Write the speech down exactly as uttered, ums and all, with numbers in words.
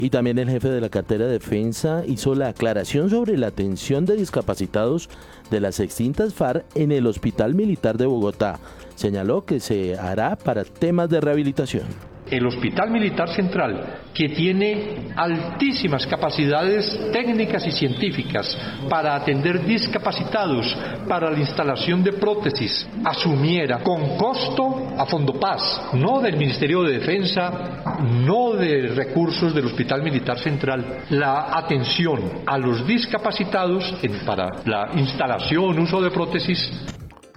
Y también el jefe de la cartera de defensa hizo la aclaración sobre la atención de discapacitados de las extintas FARC en el Hospital Militar de Bogotá. Señaló que se hará para temas de rehabilitación. El Hospital Militar Central, que tiene altísimas capacidades técnicas y científicas para atender discapacitados, para la instalación de prótesis, asumiera con costo a Fondopaz, no del Ministerio de Defensa, no de recursos del Hospital Militar Central, la atención a los discapacitados en, para la instalación, uso de prótesis.